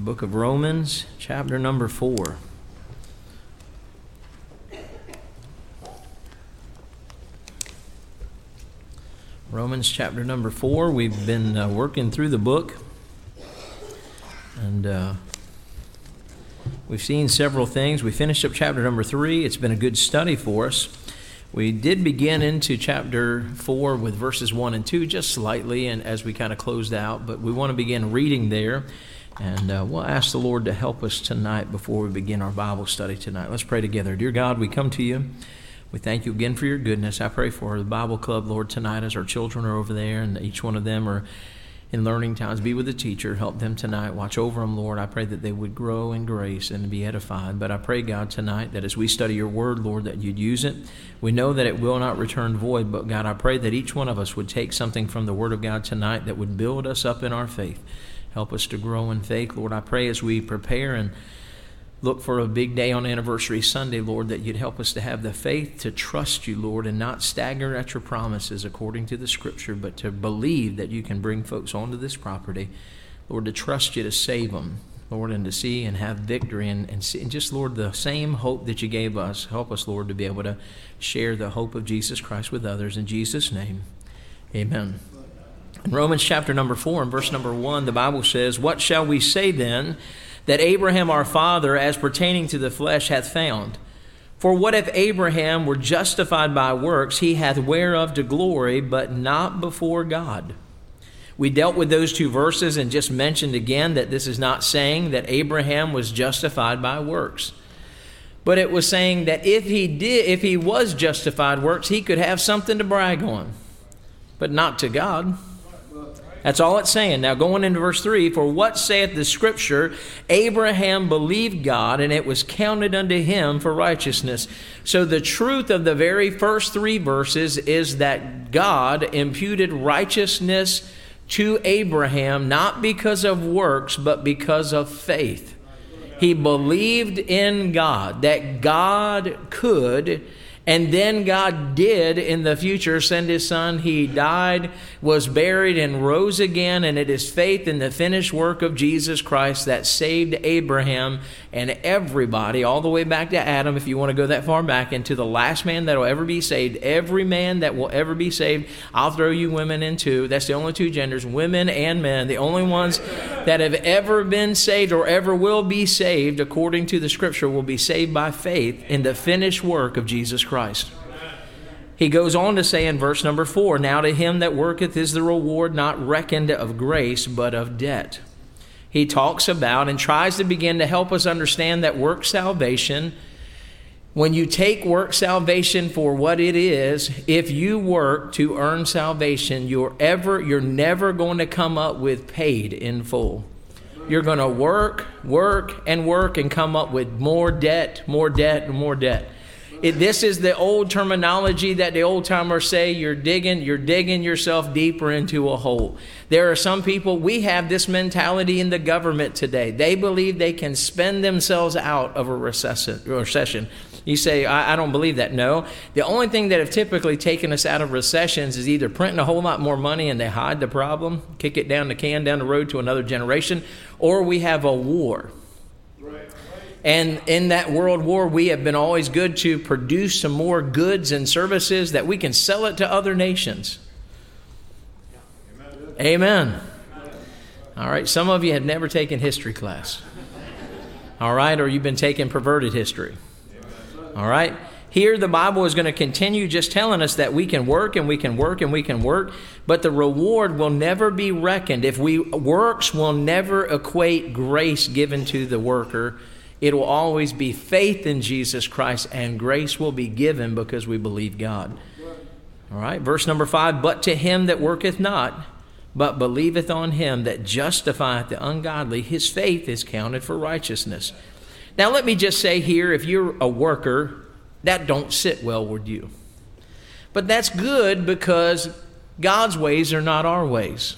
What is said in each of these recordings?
book of Romans, chapter number 4. Romans chapter number 4. We've been working through the book, and we've seen several things. We finished up chapter number 3. It's been a good study for us. We did begin into chapter 4 with verses 1 and 2 just slightly, and as we kind of closed out, but we want to begin reading there, and we'll ask the Lord to help us tonight before we begin our Bible study tonight. Let's pray together. Dear God, we come to you. We thank you again for your goodness. I pray for the Bible Club, Lord, tonight as our children are over there, and each one of them are in learning times. Be with the teacher. Help them tonight. Watch over them, Lord. I pray that they would grow in grace and be edified. But I pray, God, tonight that as we study your word, Lord, that you'd use it. We know that it will not return void, but God, I pray that each one of us would take something from the word of God tonight that would build us up in our faith. Help us to grow in faith. Lord, I pray as we prepare and look for a big day on Anniversary Sunday, Lord, that you'd help us to have the faith to trust you, Lord, and not stagger at your promises according to the Scripture, but to believe that you can bring folks onto this property. Lord, to trust you to save them, Lord, and to see and have victory and just, Lord, the same hope that you gave us. Help us, Lord, to be able to share the hope of Jesus Christ with others. In Jesus' name, amen. In Romans chapter number 4 and verse number 1, the Bible says, "What shall we say then that Abraham our father, as pertaining to the flesh, hath found? For what if Abraham were justified by works, he hath whereof to glory, but not before God." We dealt with those two verses and just mentioned again that this is not saying that Abraham was justified by works. But it was saying that if he was justified works, he could have something to brag on, but not to God. That's all it's saying. Now going into verse 3, "For what saith the Scripture? Abraham believed God, and it was counted unto him for righteousness." So the truth of the very first 3 verses is that God imputed righteousness to Abraham, not because of works, but because of faith. He believed in God, that God could, and then God did in the future send his son. He died, was buried, and rose again. And it is faith in the finished work of Jesus Christ that saved Abraham and everybody, all the way back to Adam, if you want to go that far back, and to the last man that will ever be saved. Every man that will ever be saved, I'll throw you women in too. That's the only 2 genders, women and men. The only ones that have ever been saved or ever will be saved, according to the Scripture, will be saved by faith in the finished work of Jesus Christ. He goes on to say in verse number 4, "Now to him that worketh is the reward not reckoned of grace, but of debt." He talks about and tries to begin to help us understand that work salvation, when you take work salvation for what it is, if you work to earn salvation, you're never going to come up with paid in full. You're going to work, and come up with more debt, more debt, and more debt. This is the old terminology that the old timers say, you're digging yourself deeper into a hole. There are some people, we have this mentality in the government today. They believe they can spend themselves out of a recession. You say, I don't believe that. No. The only thing that have typically taken us out of recessions is either printing a whole lot more money and they hide the problem, kick it down the road to another generation, or we have a war. And in that world war, we have been always good to produce some more goods and services that we can sell it to other nations. Amen. All right. Some of you have never taken history class. All right. Or you've been taking perverted history. All right. Here the Bible is going to continue just telling us that we can work and we can work and we can work, but the reward will never be reckoned. Works will never equate grace given to the worker. It will always be faith in Jesus Christ, and grace will be given because we believe God. All right, verse number 5, "But to him that worketh not, but believeth on him that justifieth the ungodly, his faith is counted for righteousness." Now let me just say here, if you're a worker, that don't sit well with you. But that's good because God's ways are not our ways.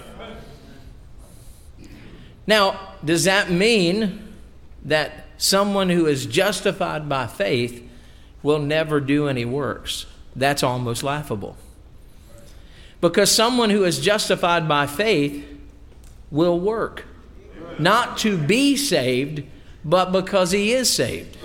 Now, does that mean that someone who is justified by faith will never do any works? That's almost laughable. Because someone who is justified by faith will work. not to be saved, but because he is saved.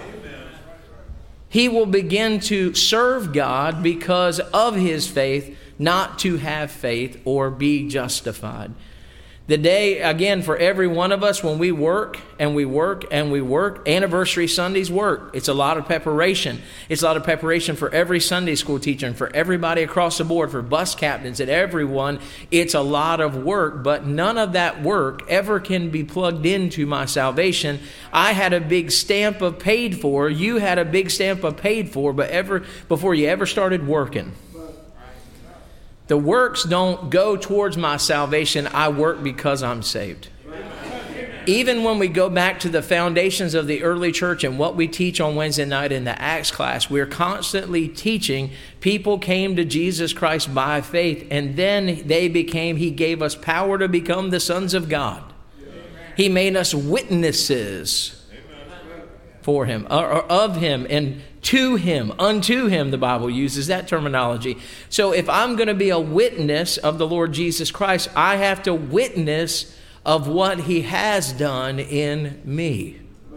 He will begin to serve God because of his faith, not to have faith or be justified. The day, again, for every one of us, when we work and we work and we work, anniversary Sundays work. It's a lot of preparation. It's a lot of preparation for every Sunday school teacher and for everybody across the board, for bus captains and everyone. It's a lot of work, but none of that work ever can be plugged into my salvation. I had a big stamp of paid for. You had a big stamp of paid for, but before you ever started working. The works don't go towards my salvation. I work because I'm saved. Even when we go back to the foundations of the early church and what we teach on Wednesday night in the Acts class, we're constantly teaching people came to Jesus Christ by faith, and then he gave us power to become the sons of God. He made us witnesses for him, or of him, and to him, unto him, the Bible uses that terminology. So if I'm going to be a witness of the Lord Jesus Christ, I have to witness of what he has done in me.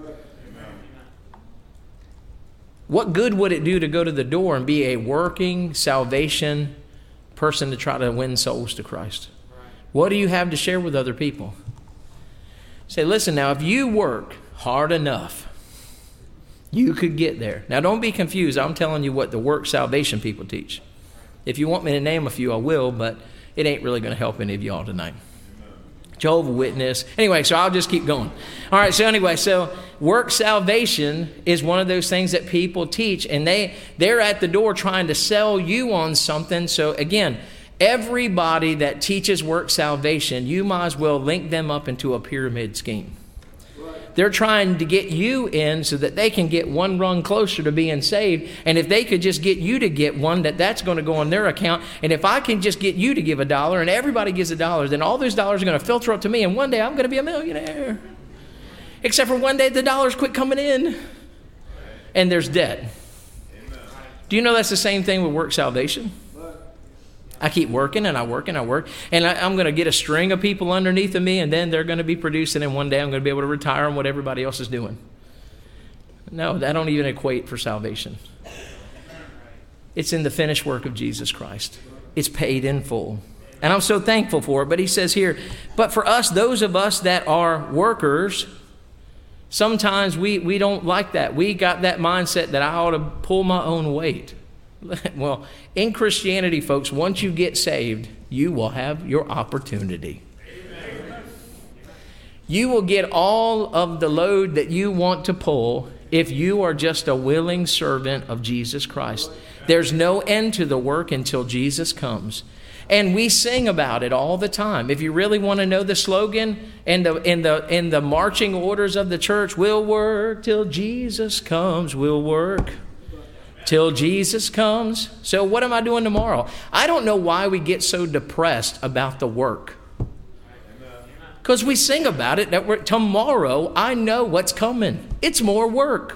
What good would it do to go to the door and be a working salvation person to try to win souls to Christ? What do you have to share with other people? Say, listen now, if you work hard enough, you could get there. Now, don't be confused. I'm telling you what the work salvation people teach. If you want me to name a few, I will, but it ain't really going to help any of y'all tonight. Jehovah's Witness. Anyway, so I'll just keep going. All right, so work salvation is one of those things that people teach, and they're at the door trying to sell you on something. So again, everybody that teaches work salvation, you might as well link them up into a pyramid scheme. They're trying to get you in so that they can get one rung closer to being saved. And if they could just get you to get one, that's going to go on their account. And if I can just get you to give $1 and everybody gives $1, then all those dollars are going to filter up to me. And one day I'm going to be a millionaire. Except for one day the dollars quit coming in and there's debt. Do you know that's the same thing with work salvation? I keep working and I work and I work, and I'm going to get a string of people underneath of me, and then they're going to be producing, and one day I'm going to be able to retire on what everybody else is doing. No, that don't even equate for salvation. It's in the finished work of Jesus Christ. It's paid in full. And I'm so thankful for it. But he says here, but for us, those of us that are workers, sometimes we don't like that. We got that mindset that I ought to pull my own weight. Well, in Christianity, folks, once you get saved, you will have your opportunity. Amen. You will get all of the load that you want to pull if you are just a willing servant of Jesus Christ. There's no end to the work until Jesus comes. And we sing about it all the time. If you really want to know the slogan in the marching orders of the church, we'll work till Jesus comes, we'll work till Jesus comes. So what am I doing tomorrow? I don't know why we get so depressed about the work. Because we sing about it that tomorrow I know what's coming. It's more work.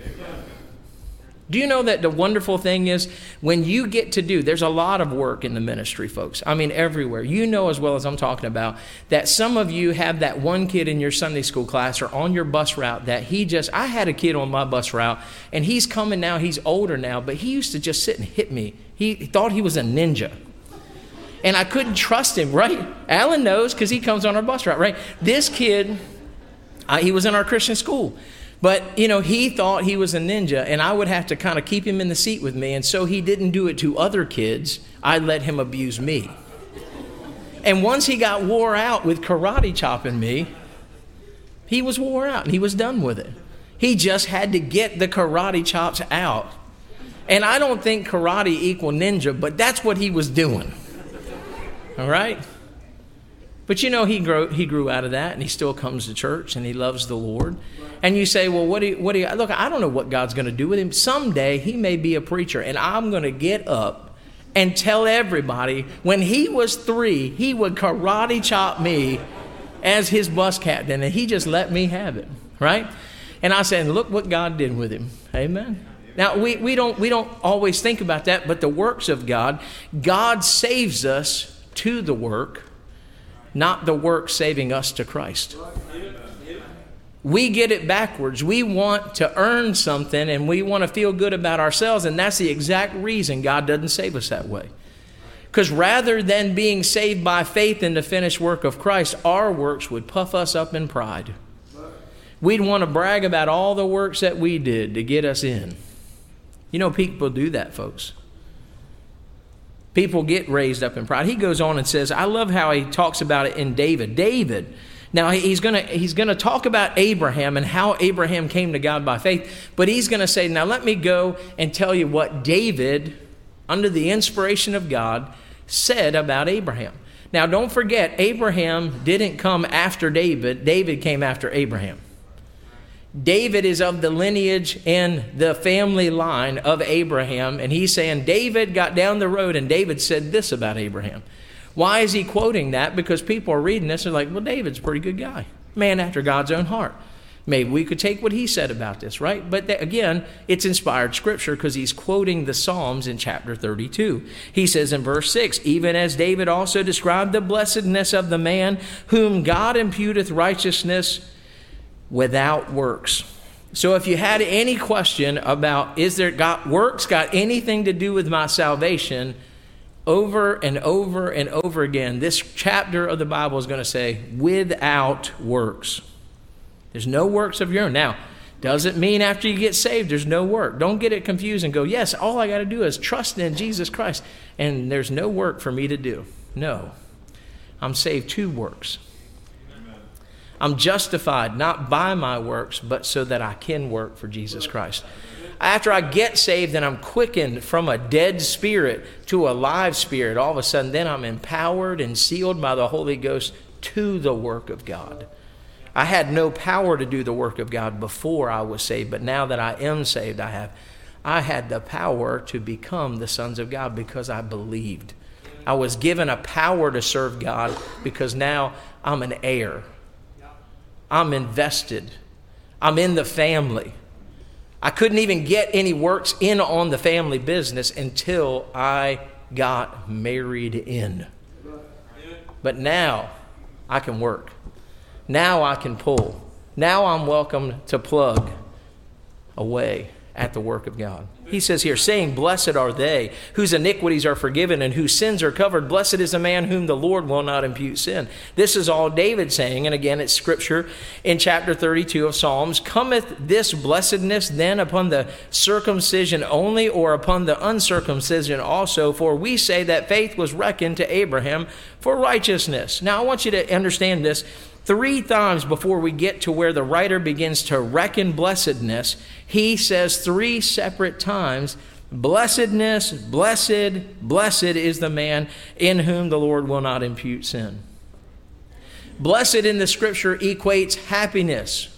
Do you know that the wonderful thing is when you get to there's a lot of work in the ministry, folks. I mean, everywhere. You know as well as I'm talking about that some of you have that one kid in your Sunday school class or on your bus route that I had a kid on my bus route, and he's coming now, he's older now, but he used to just sit and hit me. He thought he was a ninja. And I couldn't trust him, right? Alan knows because he comes on our bus route, right? This kid, he was in our Christian school. But, he thought he was a ninja, and I would have to kind of keep him in the seat with me. And so he didn't do it to other kids. I let him abuse me. And once he got wore out with karate chopping me, he was wore out and he was done with it. He just had to get the karate chops out. And I don't think karate equal ninja, but that's what he was doing. All right? But he grew out of that, and he still comes to church, and he loves the Lord. And you say, well, look, I don't know what God's going to do with him. Someday he may be a preacher, and I'm going to get up and tell everybody when he was 3, he would karate chop me as his bus captain, and he just let me have it, right? And I said, look what God did with him. Amen. Now, we don't always think about that, but the works of God saves us to the work. not the works saving us to Christ. We get it backwards. We want to earn something and we want to feel good about ourselves, and that's the exact reason God doesn't save us that way. Because rather than being saved by faith in the finished work of Christ, our works would puff us up in pride. We'd want to brag about all the works that we did to get us in. You know, people do that, folks. People get raised up in pride. He goes on and says, I love how he talks about it in David. David, now he's going to talk about Abraham and how Abraham came to God by faith, but he's going to say, now let me go and tell you what David, under the inspiration of God, said about Abraham. Now don't forget, Abraham didn't come after David. David came after Abraham. David is of the lineage and the family line of Abraham, and he's saying David got down the road and David said this about Abraham. Why is he quoting that? Because people are reading this and like, well, David's a pretty good guy, man after God's own heart. Maybe we could take what he said about this, right? But again, it's inspired scripture because he's quoting the Psalms in chapter 32. He says in verse 6, even as David also described the blessedness of the man whom God imputeth righteousness without works. So if you had any question about works got anything to do with my salvation, over and over and over again, this chapter of the Bible is going to say, without works. There's no works of your own. Now, doesn't mean after you get saved, there's no work. Don't get it confused and go, yes, all I got to do is trust in Jesus Christ, and there's no work for me to do. No. I'm saved to works. I'm justified not by my works, but so that I can work for Jesus Christ. After I get saved and I'm quickened from a dead spirit to a live spirit, all of a sudden then I'm empowered and sealed by the Holy Ghost to the work of God. I had no power to do the work of God before I was saved, but now that I am saved, I had the power to become the sons of God because I believed. I was given a power to serve God because now I'm an heir. I'm invested. I'm in the family. I couldn't even get any works in on the family business until I got married in. But now I can work. Now I can pull. Now I'm welcome to plug away at the work of God. He says here, saying, blessed are they whose iniquities are forgiven and whose sins are covered. Blessed is the man whom the Lord will not impute sin. This is all David saying, and again, it's scripture in chapter 32 of Psalms. Cometh this blessedness then upon the circumcision only, or upon the uncircumcision also? For we say that faith was reckoned to Abraham for righteousness. Now, I want you to understand this. 3 times before we get to where the writer begins to reckon blessedness, he says 3 separate times, blessedness, blessed, blessed is the man in whom the Lord will not impute sin. Blessed in the scripture equates happiness.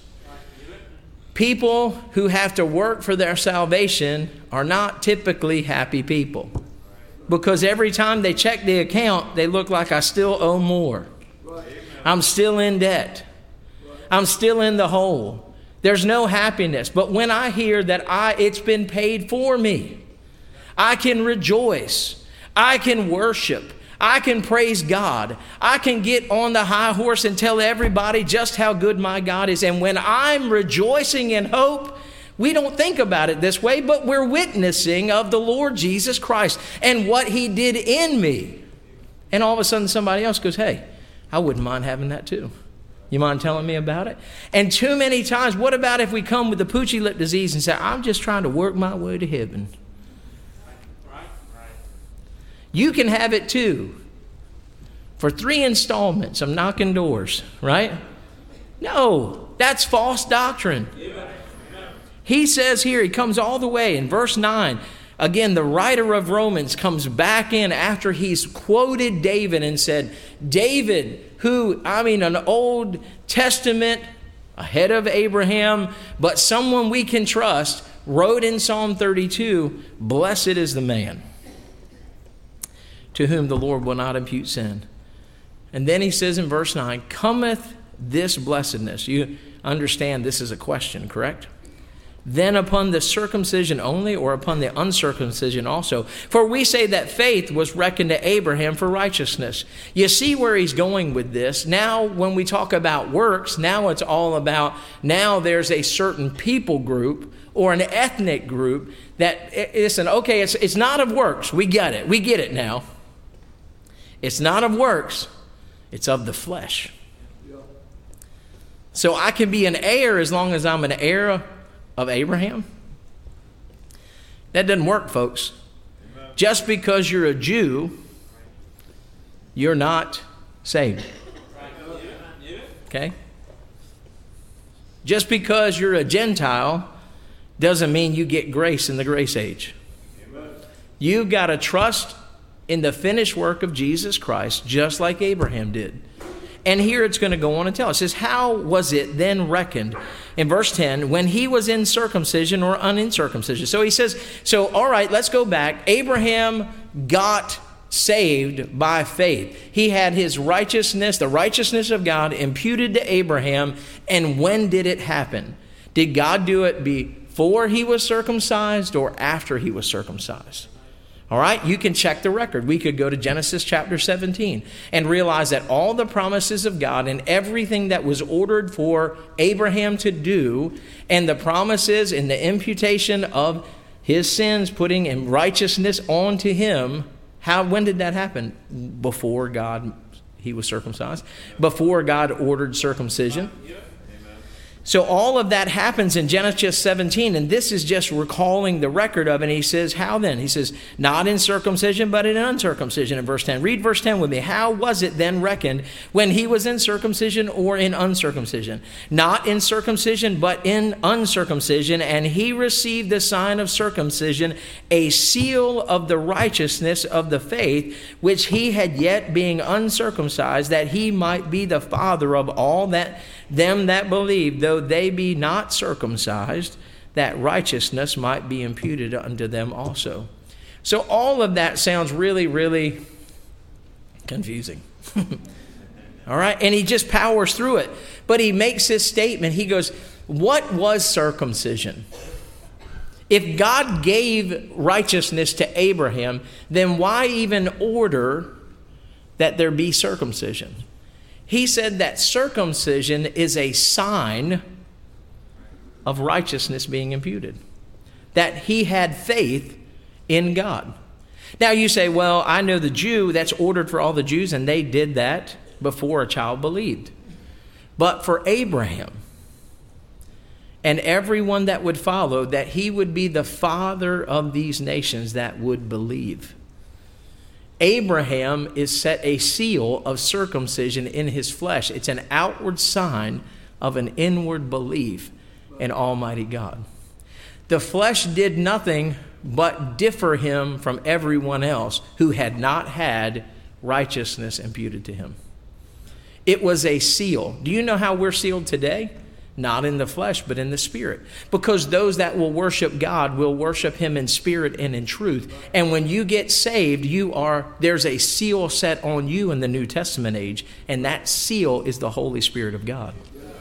People who have to work for their salvation are not typically happy people, because every time they check the account, they look like I still owe more. I'm still in debt. I'm still in the hole. There's no happiness. But when I hear that it's been paid for me, I can rejoice. I can worship. I can praise God. I can get on the high horse and tell everybody just how good my God is. And when I'm rejoicing in hope, we don't think about it this way, but we're witnessing of the Lord Jesus Christ and what he did in me. And all of a sudden somebody else goes, hey, I wouldn't mind having that too. You mind telling me about it? And too many times, what about if we come with the poochy lip disease and say, I'm just trying to work my way to heaven? Right. You can have it too. For 3 installments of knocking doors, right? No, that's false doctrine. He says here, he comes all the way in verse 9. Again, the writer of Romans comes back in after he's quoted David and said, David, an Old Testament, ahead of Abraham, but someone we can trust, wrote in Psalm 32, blessed is the man to whom the Lord will not impute sin. And then he says in verse 9, cometh this blessedness. You understand this is a question, correct? then upon the circumcision only, or upon the uncircumcision also? For we say that faith was reckoned to Abraham for righteousness. You see where he's going with this. Now, when we talk about works, now it's all about, now there's a certain people group or an ethnic group that, listen, okay, it's not of works. We get it. We get it now. It's not of works. It's of the flesh. So I can be an heir as long as I'm an heir of Abraham? That doesn't work, folks. Amen. Just because you're a Jew, you're not saved. Okay? Just because you're a Gentile doesn't mean you get grace in the grace age. Amen. You've got to trust in the finished work of Jesus Christ, just like Abraham did. And here it's going to go on and tell us. It says, how was it then reckoned? In verse 10, when he was in circumcision or uncircumcision. So he says, so all right, let's go back. Abraham got saved by faith. He had his righteousness, the righteousness of God, imputed to Abraham. And when did it happen? Did God do it before he was circumcised or after he was circumcised? All right, you can check the record. We could go to Genesis chapter 17 and realize that all the promises of God and everything that was ordered for Abraham to do, and the promises and the imputation of his sins, putting in righteousness onto him, when did that happen? Before he was circumcised, before God ordered circumcision. So all of that happens in Genesis 17, and this is just recalling the record of it. And he says, how then? He says, not in circumcision, but in uncircumcision in verse 10. Read verse 10 with me. How was it then reckoned when he was in circumcision or in uncircumcision? Not in circumcision, but in uncircumcision. And he received the sign of circumcision, a seal of the righteousness of the faith, which he had yet being uncircumcised, that he might be the father of all them that believe, though they be not circumcised, that righteousness might be imputed unto them also. So all of that sounds really, really confusing. All right? And he just powers through it. But he makes this statement. He goes, what was circumcision? If God gave righteousness to Abraham, then why even order that there be circumcision? He said that circumcision is a sign of righteousness being imputed, that he had faith in God. Now you say, well, I know the Jew, that's ordered for all the Jews, and they did that before a child believed. But for Abraham and everyone that would follow, that he would be the father of these nations that would believe. Abraham is set a seal of circumcision in his flesh. It's an outward sign of an inward belief in Almighty God. The flesh did nothing but differ him from everyone else who had not had righteousness imputed to him. It was a seal. Do you know how we're sealed today? Not in the flesh, but in the spirit. Because those that will worship God will worship him in spirit and in truth. And when you get saved, there's a seal set on you in the New Testament age, and that seal is the Holy Spirit of God.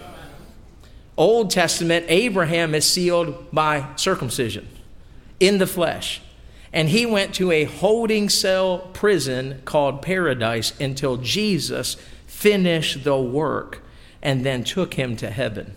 Old Testament, Abraham is sealed by circumcision in the flesh. And he went to a holding cell prison called paradise until Jesus finished the work and then took him to heaven.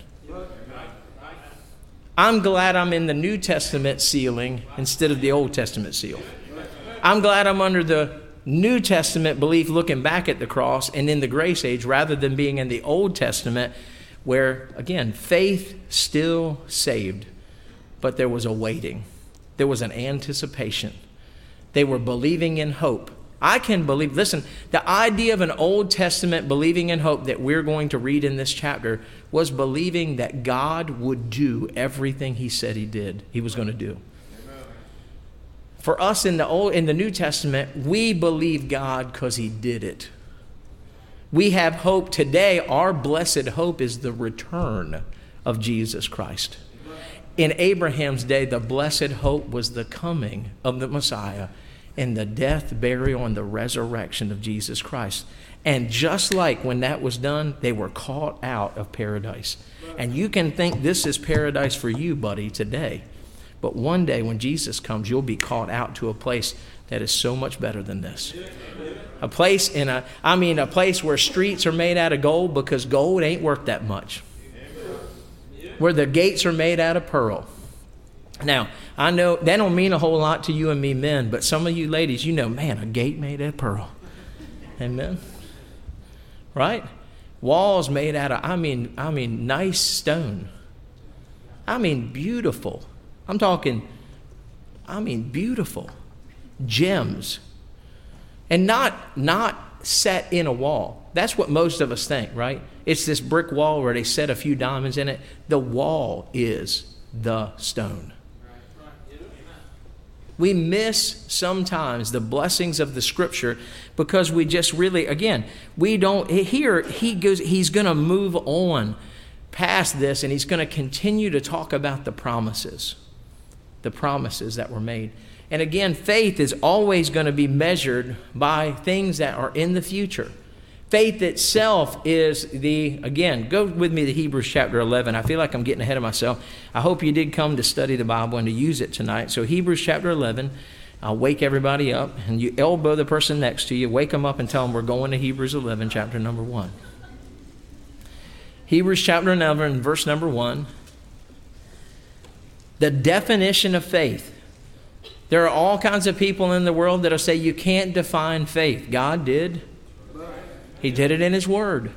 I'm glad I'm in the New Testament sealing instead of the Old Testament seal. I'm glad I'm under the New Testament belief looking back at the cross and in the grace age rather than being in the Old Testament where, again, faith still saved, but there was a waiting. There was an anticipation. They were believing in hope. I can believe, listen, the idea of an Old Testament believing in hope that we're going to read in this chapter was believing that God would do everything he said he was going to do. Amen. For us in the New Testament, we believe God because he did it. We have hope today. Our blessed hope is the return of Jesus Christ. In Abraham's day, the blessed hope was the coming of the Messiah and the death, burial, and the resurrection of Jesus Christ. And just like when that was done, they were caught out of paradise. And you can think this is paradise for you, buddy, today. But one day when Jesus comes, you'll be caught out to a place that is so much better than this. A place a place where streets are made out of gold because gold ain't worth that much. Where the gates are made out of pearl. Now, I know that don't mean a whole lot to you and me men, but some of you ladies, you know, man, a gate made out of pearl. Amen. Right? Walls made out of, nice stone. Beautiful. I'm talking, beautiful. Gems. And not set in a wall. That's what most of us think, right? It's this brick wall where they set a few diamonds in it. The wall is the stone. We miss sometimes the blessings of the Scripture because we just really, again, we don't, here he's going to move on past this, and he's going to continue to talk about the promises that were made. And again, faith is always going to be measured by things that are in the future. Faith itself is go with me to Hebrews chapter 11. I feel like I'm getting ahead of myself. I hope you did come to study the Bible and to use it tonight. So Hebrews chapter 11, I'll wake everybody up, and you elbow the person next to you, wake them up and tell them we're going to Hebrews 11, chapter number 1. Hebrews chapter 11, verse number 1. The definition of faith. There are all kinds of people in the world that'll say you can't define faith. God did. He did it in His Word.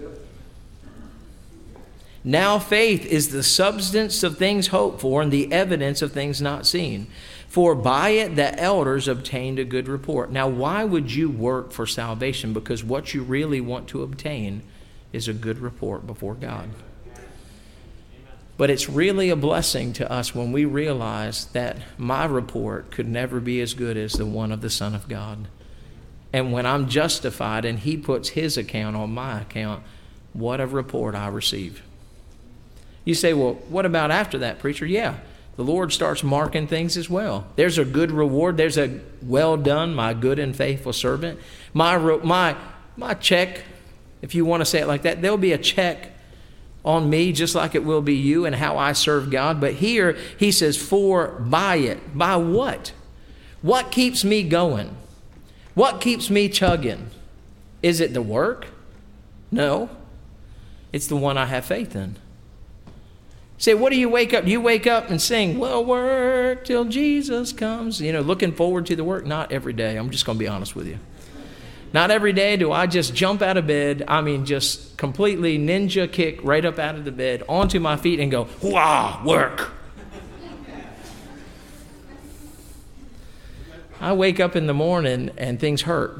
Now faith is the substance of things hoped for and the evidence of things not seen. For by it the elders obtained a good report. Now why would you work for salvation? Because what you really want to obtain is a good report before God. But it's really a blessing to us when we realize that my report could never be as good as the one of the Son of God. And when I'm justified and He puts His account on my account, what a report I receive. You say, well, what about after that, preacher? Yeah, the Lord starts marking things as well. There's a good reward. There's a well done, my good and faithful servant. My check, if you want to say it like that, there'll be a check on me just like it will be you and how I serve God. But here he says, for by it. By what? What keeps me going? What keeps me chugging? Is it the work? No. It's the one I have faith in. Say, what do you wake up? You wake up and sing, we'll work till Jesus comes. You know, looking forward to the work. Not every day. I'm just going to be honest with you. Not every day do I just jump out of bed, just completely ninja kick right up out of the bed, onto my feet and go, wow, work. I wake up in the morning and things hurt.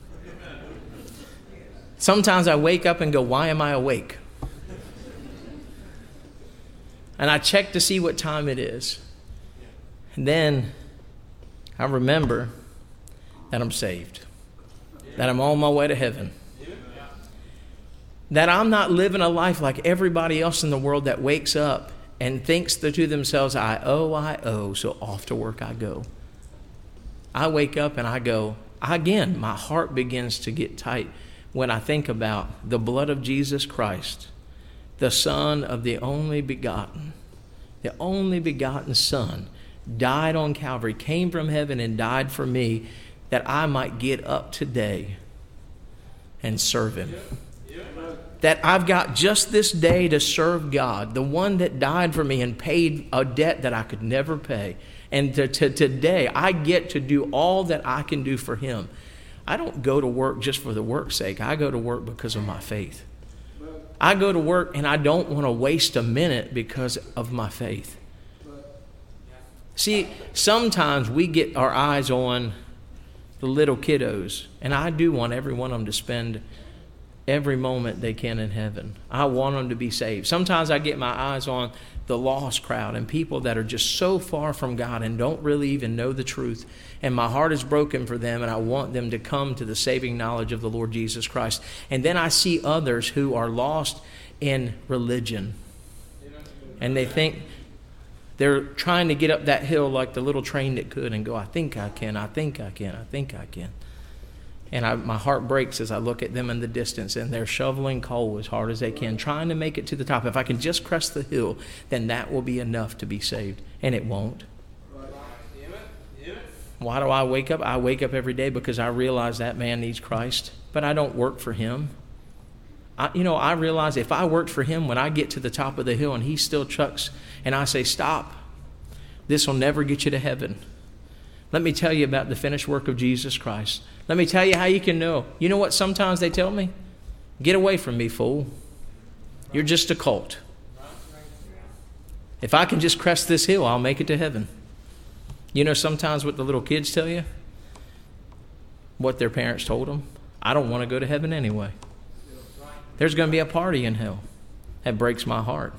Sometimes I wake up and go, why am I awake? And I check to see what time it is. And then I remember that I'm saved. That I'm on my way to heaven. That I'm not living a life like everybody else in the world that wakes up and thinks to themselves, I owe, so off to work I go. I wake up and I go, again, my heart begins to get tight when I think about the blood of Jesus Christ, the Son of the only begotten Son, died on Calvary, came from heaven and died for me, that I might get up today and serve Him. That I've got just this day to serve God, the one that died for me and paid a debt that I could never pay. And today I get to do all that I can do for Him. I don't go to work just for the work's sake. I go to work because of my faith. I go to work and I don't want to waste a minute because of my faith. See, sometimes we get our eyes on the little kiddos, and I do want every one of them to spend every moment they can in heaven. I want them to be saved. Sometimes I get my eyes on the lost crowd and people that are just so far from God and don't really even know the truth, and my heart is broken for them, and I want them to come to the saving knowledge of the Lord Jesus Christ. And then I see others who are lost in religion, and they think they're trying to get up that hill like the little train that could and go, I think I can, I think I can, I think I can. And my heart breaks as I look at them in the distance, and they're shoveling coal as hard as they can, trying to make it to the top. If I can just crest the hill, then that will be enough to be saved. And it won't. Why do I wake up? I wake up every day because I realize that man needs Christ, but I don't work for him. I realize if I worked for him, when I get to the top of the hill and he still chucks, and I say, stop, this will never get you to heaven. Let me tell you about the finished work of Jesus Christ. Let me tell you how you can know. You know what sometimes they tell me? Get away from me, fool. You're just a cult. If I can just crest this hill, I'll make it to heaven. You know sometimes what the little kids tell you? What their parents told them? I don't want to go to heaven anyway. There's going to be a party in hell. That breaks my heart.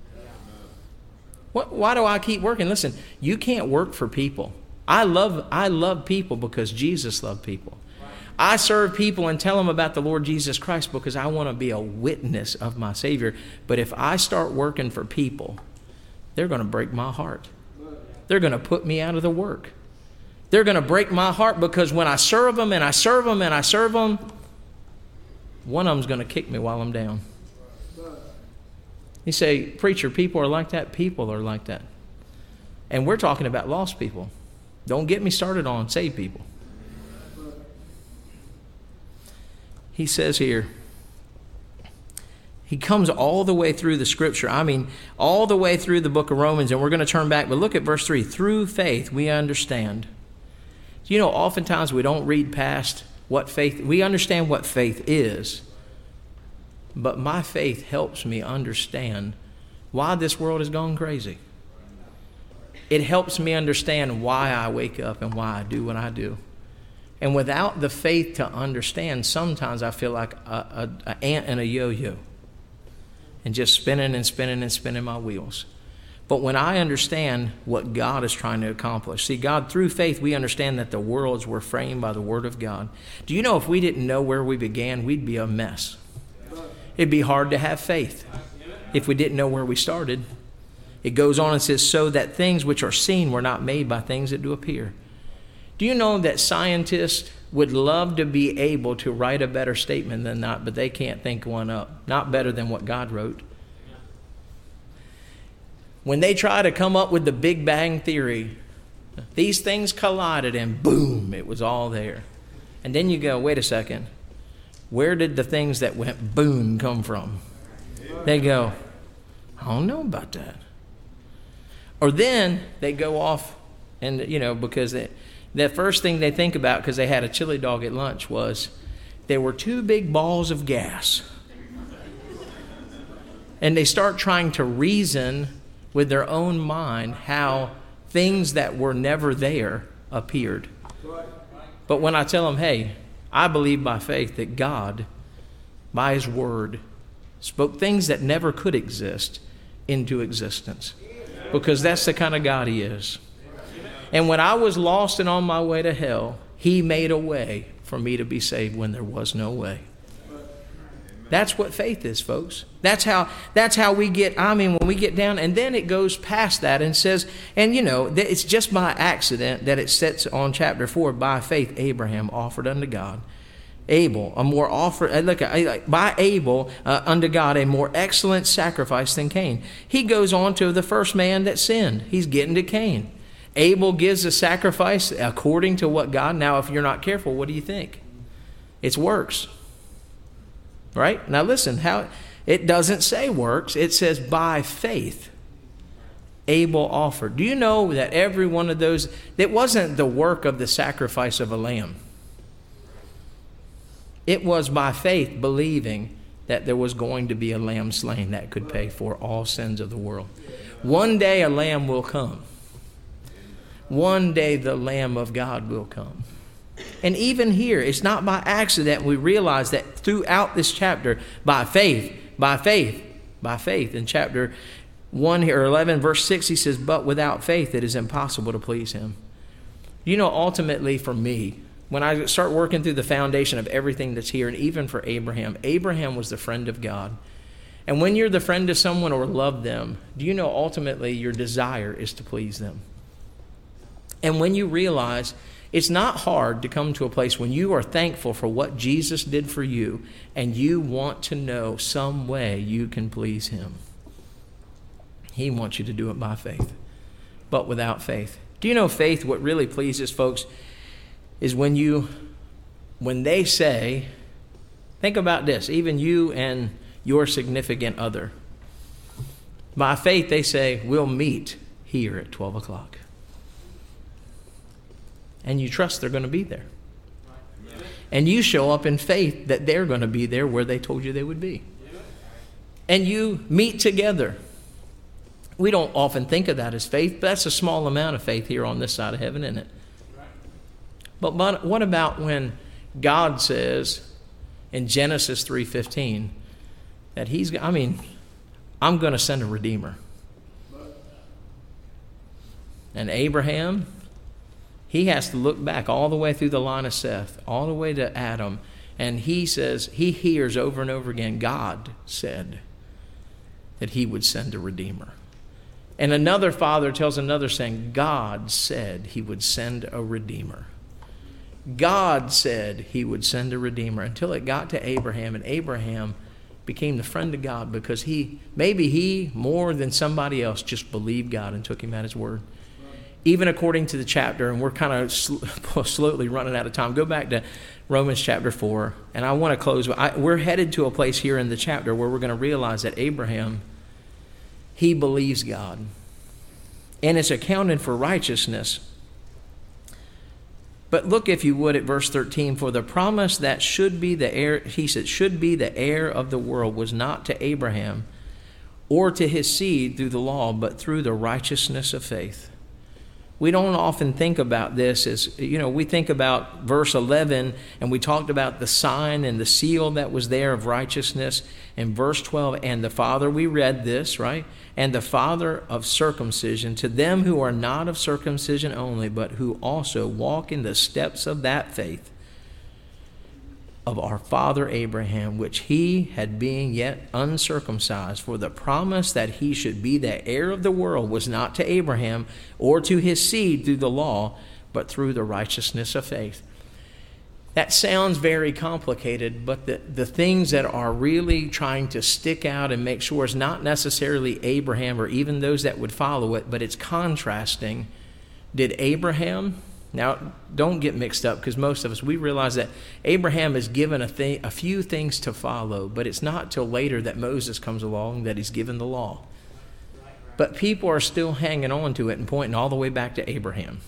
Why do I keep working? Listen, you can't work for people. I love people because Jesus loved people. I serve people and tell them about the Lord Jesus Christ because I want to be a witness of my Savior. But if I start working for people, they're going to break my heart. They're going to put me out of the work. They're going to break my heart because when I serve them and I serve them and I serve them, one of them's going to kick me while I'm down. You say, preacher, people are like that. People are like that. And we're talking about lost people. Don't get me started on saved people. He says here, he comes all the way through the scripture. I mean, all the way through the book of Romans, and we're going to turn back. But look at verse 3. Through faith, we understand. You know, oftentimes we don't read past what faith, we understand what faith is. But my faith helps me understand why this world has gone crazy. It helps me understand why I wake up and why I do what I do. And without the faith to understand, sometimes I feel like an ant in a yo-yo and just spinning and spinning and spinning my wheels. But when I understand what God is trying to accomplish, see, God, through faith, we understand that the worlds were framed by the Word of God. Do you know if we didn't know where we began, we'd be a mess. It'd be hard to have faith if we didn't know where we started. It goes on and says, so that things which are seen were not made by things that do appear. Do you know that scientists would love to be able to write a better statement than that, but they can't think one up? Not better than what God wrote. When they try to come up with the Big Bang Theory, these things collided and boom, it was all there. And then you go, wait a second. Where did the things that went boom come from? They go, I don't know about that. Or then they go off and, because the first thing they think about, because they had a chili dog at lunch, was there were two big balls of gas. And they start trying to reason with their own mind how things that were never there appeared. But when I tell them, hey, I believe by faith that God, by His Word, spoke things that never could exist into existence. Because that's the kind of God He is. And when I was lost and on my way to hell, He made a way for me to be saved when there was no way. That's what faith is, folks. That's how we get, when we get down, and then it goes past that and says, and it's just by accident that it sets on chapter 4, by faith Abraham offered unto God. Abel, by Abel unto God a more excellent sacrifice than Cain. He goes on to the first man that sinned. He's getting to Cain. Abel gives a sacrifice according to what God, now if you're not careful, what do you think? It's works. Right? Now listen, how it doesn't say works, it says by faith Abel offered. Do you know that every one of those, it wasn't the work of the sacrifice of a lamb. It was by faith believing that there was going to be a lamb slain that could pay for all sins of the world. One day a lamb will come. One day the Lamb of God will come. And even here, it's not by accident we realize that throughout this chapter, by faith, in chapter 1 here, 11, verse 6, he says, but without faith it is impossible to please Him. Ultimately for me, when I start working through the foundation of everything that's here, and even for Abraham was the friend of God. And when you're the friend of someone or love them, do you know ultimately your desire is to please them? And when you realize It's not hard to come to a place when you are thankful for what Jesus did for you and you want to know some way you can please him. He wants you to do it by faith, but without faith. Do you know faith, what really pleases folks, is when they say, think about this, even you and your significant other. By faith, they say, we'll meet here at 12 o'clock. And you trust they're going to be there. And you show up in faith that they're going to be there where they told you they would be. And you meet together. We don't often think of that as faith, but that's a small amount of faith here on this side of heaven, isn't it? But what about when God says in Genesis 3:15 that I'm going to send a Redeemer. And Abraham, he has to look back all the way through the line of Seth, all the way to Adam, and he says, he hears over and over again, God said that he would send a Redeemer. And another father tells another saying, God said he would send a Redeemer. God said he would send a Redeemer until it got to Abraham, and Abraham became the friend of God because he, more than somebody else, just believed God and took him at his word. Even according to the chapter, and we're kind of slowly running out of time, go back to Romans chapter 4, and I want to close. We're headed to a place here in the chapter where we're going to realize that Abraham, he believes God, and it's accounted for righteousness. But look, if you would, at verse 13. For the promise that should be the heir, he said, should be the heir of the world was not to Abraham or to his seed through the law, but through the righteousness of faith. We don't often think about this as, we think about verse 11, and we talked about the sign and the seal that was there of righteousness. In verse 12, and the Father, we read this, right? And the Father of circumcision, to them who are not of circumcision only, but who also walk in the steps of that faith of our father Abraham, which he had being yet uncircumcised. For the promise that he should be the heir of the world was not to Abraham or to his seed through the law, but through the righteousness of faith. That sounds very complicated, but the things that are really trying to stick out and make sure it's not necessarily Abraham or even those that would follow it, but it's contrasting. Did Abraham... Now, don't get mixed up, because most of us, we realize that Abraham is given a few things to follow, but it's not till later that Moses comes along that he's given the law. But people are still hanging on to it and pointing all the way back to Abraham,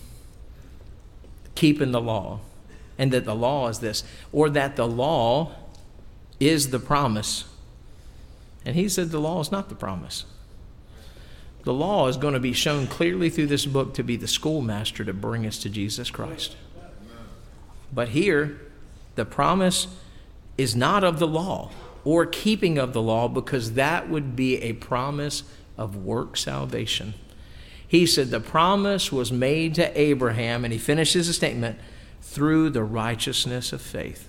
keeping the law, and that the law is this, or that the law is the promise. And he said the law is not the promise. The law is going to be shown clearly through this book to be the schoolmaster to bring us to Jesus Christ. But here, the promise is not of the law or keeping of the law, because that would be a promise of work salvation. He said the promise was made to Abraham, and he finishes the statement, through the righteousness of faith.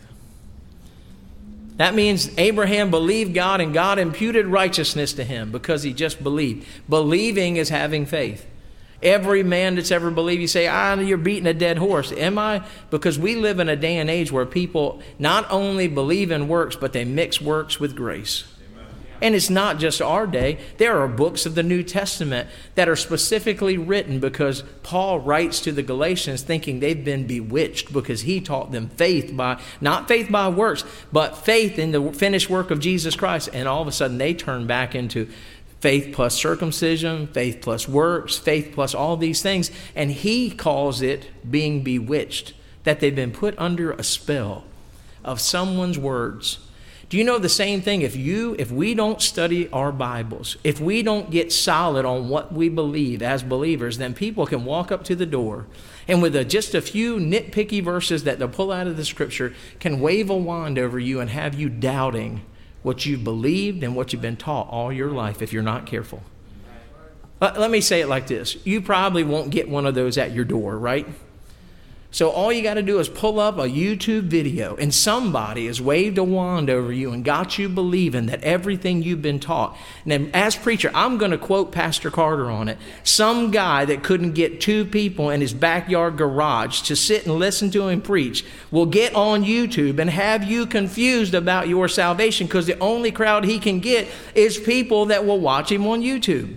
That means Abraham believed God, and God imputed righteousness to him because he just believed. Believing is having faith. Every man that's ever believed, you say, you're beating a dead horse. Am I? Because we live in a day and age where people not only believe in works, but they mix works with grace. And it's not just our day. There are books of the New Testament that are specifically written because Paul writes to the Galatians thinking they've been bewitched, because he taught them faith by, not faith by works, but faith in the finished work of Jesus Christ. And all of a sudden they turn back into faith plus circumcision, faith plus works, faith plus all these things. And he calls it being bewitched, that they've been put under a spell of someone's words. Do you know the same thing? If we don't study our Bibles, if we don't get solid on what we believe as believers, then people can walk up to the door and with just a few nitpicky verses that they'll pull out of the Scripture can wave a wand over you and have you doubting what you've believed and what you've been taught all your life if you're not careful. Let me say it like this. You probably won't get one of those at your door, right? So all you got to do is pull up a YouTube video, and somebody has waved a wand over you and got you believing that everything you've been taught. And then as preacher, I'm going to quote Pastor Carter on it. Some guy that couldn't get two people in his backyard garage to sit and listen to him preach will get on YouTube and have you confused about your salvation, because the only crowd he can get is people that will watch him on YouTube.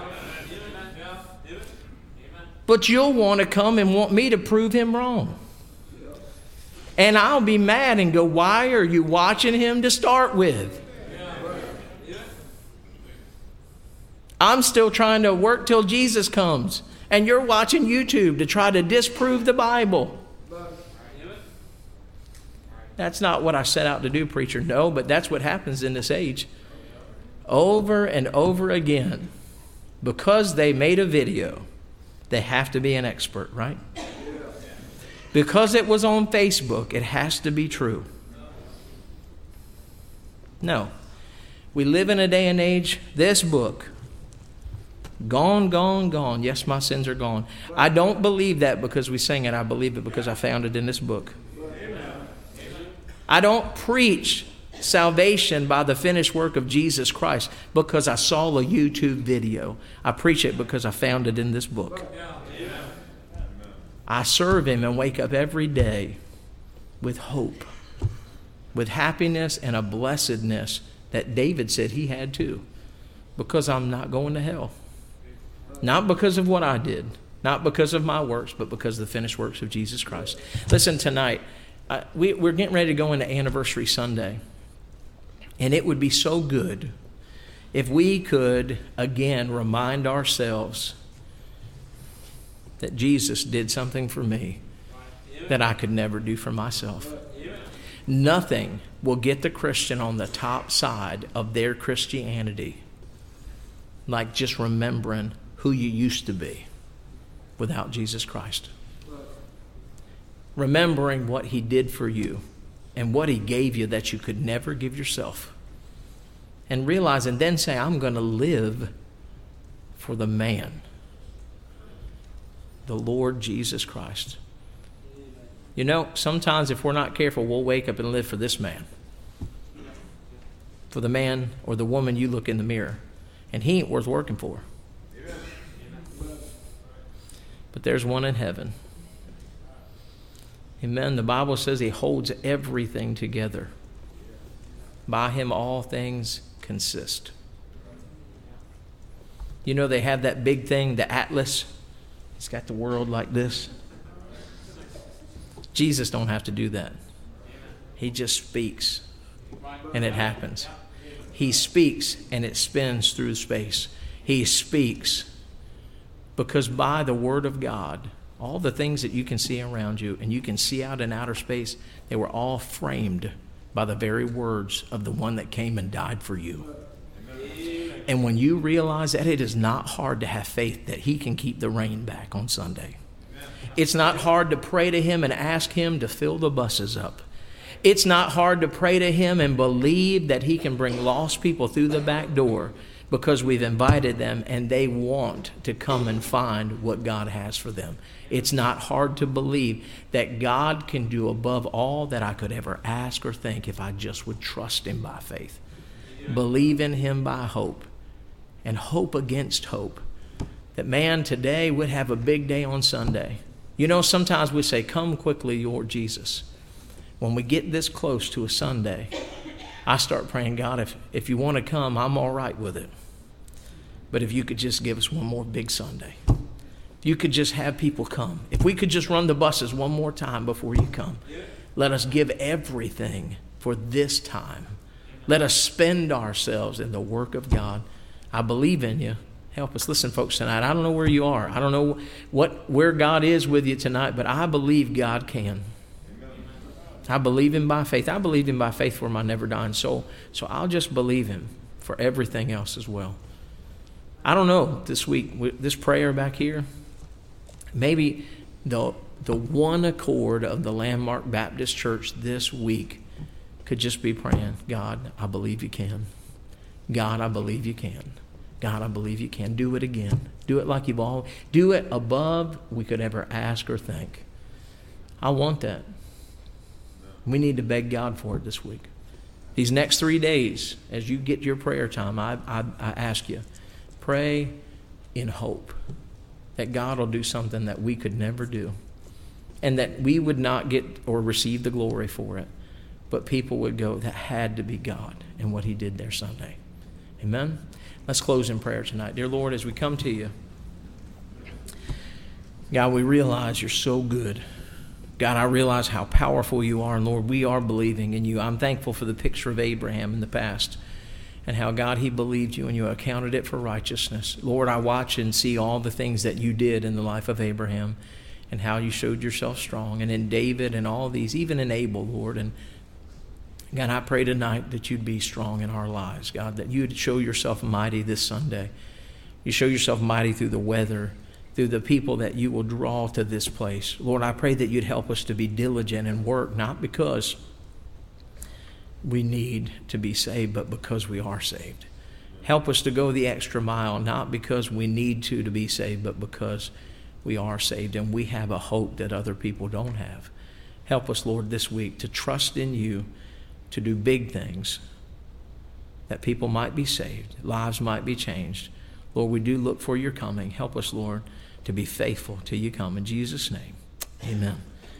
But you'll want to come and want me to prove him wrong. And I'll be mad and go, why are you watching him to start with? I'm still trying to work till Jesus comes. And you're watching YouTube to try to disprove the Bible. That's not what I set out to do, preacher. No, but that's what happens in this age. Over and over again. Because they made a video, they have to be an expert, right? Because it was on Facebook, it has to be true. No. We live in a day and age, this book, gone, gone, gone. Yes, my sins are gone. I don't believe that because we sing it. I believe it because I found it in this book. I don't preach salvation by the finished work of Jesus Christ because I saw a YouTube video. I preach it because I found it in this book. I serve him and wake up every day with hope, with happiness and a blessedness that David said he had too, because I'm not going to hell. Not because of what I did, not because of my works, but because of the finished works of Jesus Christ. Listen, tonight, we're getting ready to go into Anniversary Sunday. And it would be so good if we could, again, remind ourselves that Jesus did something for me that I could never do for myself. Nothing will get the Christian on the top side of their Christianity like just remembering who you used to be without Jesus Christ. Remembering what he did for you and what he gave you that you could never give yourself. And realize and then say, I'm going to live for the man, the Lord Jesus Christ. You know, sometimes if we're not careful, we'll wake up and live for this man. For the man or the woman you look in the mirror. And he ain't worth working for. But there's one in heaven. Amen. The Bible says he holds everything together. By him all things consist. You know they have that big thing, the Atlas. It's got the world like this. Jesus don't have to do that. He just speaks and it happens. He speaks and it spins through space. He speaks because by the word of God, all the things that you can see around you and you can see out in outer space, they were all framed by the very words of the one that came and died for you. And when you realize that, it is not hard to have faith that he can keep the rain back on Sunday. It's not hard to pray to him and ask him to fill the buses up. It's not hard to pray to him and believe that he can bring lost people through the back door because we've invited them and they want to come and find what God has for them. It's not hard to believe that God can do above all that I could ever ask or think if I just would trust him by faith. Believe in him by hope and hope against hope. That man, today would have a big day on Sunday. You know, sometimes we say, come quickly, Lord Jesus. When we get this close to a Sunday, I start praying, God, if you want to come, I'm all right with it. But if you could just give us one more big Sunday. If you could just have people come. If we could just run the buses one more time before you come. Let us give everything for this time. Let us spend ourselves in the work of God. I believe in you. Help us. Listen, folks, tonight, I don't know where you are. I don't know where God is with you tonight, but I believe God can. I believe him by faith. I believe him by faith for my never dying soul. So I'll just believe him for everything else as well. I don't know this week, this prayer back here, maybe the one accord of the Landmark Baptist Church this week could just be praying, God, I believe you can. God, I believe you can. God, I believe you can. Do it again. Do it like you've always. Do it above we could ever ask or think. I want that. We need to beg God for it this week. These next 3 days, as you get your prayer time, I ask you, pray in hope that God will do something that we could never do, and that we would not get or receive the glory for it, but people would go, that had to be God and what he did there Sunday. Amen? Let's close in prayer tonight. Dear Lord, as we come to you, God, we realize you're so good. God, I realize how powerful you are, and Lord, we are believing in you. I'm thankful for the picture of Abraham in the past and how, God, he believed you and you accounted it for righteousness. Lord, I watch and see all the things that you did in the life of Abraham and how you showed yourself strong, and in David and all these, even in Abel, Lord. And God, I pray tonight that you'd be strong in our lives, God, that you'd show yourself mighty this Sunday. You show yourself mighty through the weather, through the people that you will draw to this place. Lord, I pray that you'd help us to be diligent and work, not because we need to be saved, but because we are saved. Help us to go the extra mile, not because we need to be saved, but because we are saved and we have a hope that other people don't have. Help us, Lord, this week to trust in you, to do big things, that people might be saved, lives might be changed. Lord, we do look for your coming. Help us, Lord, to be faithful till you come. In Jesus' name, amen.